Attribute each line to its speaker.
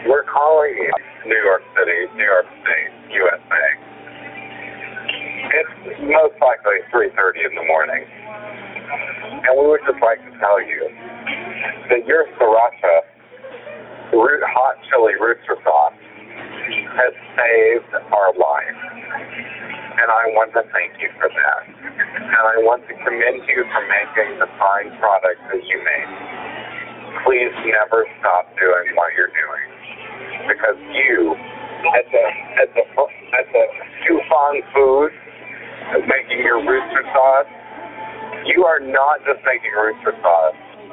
Speaker 1: We're calling you New York City, New York State, USA. It's most likely 3:30 in the morning. And we would just like to tell you that your Sriracha hot chili rooster sauce has saved our life. And I want to thank you for that. And I want to commend you for making the fine product that you make. Please never stop doing what you're doing. Because you, at the Tufan Food, making your rooster sauce, you are not just making rooster sauce.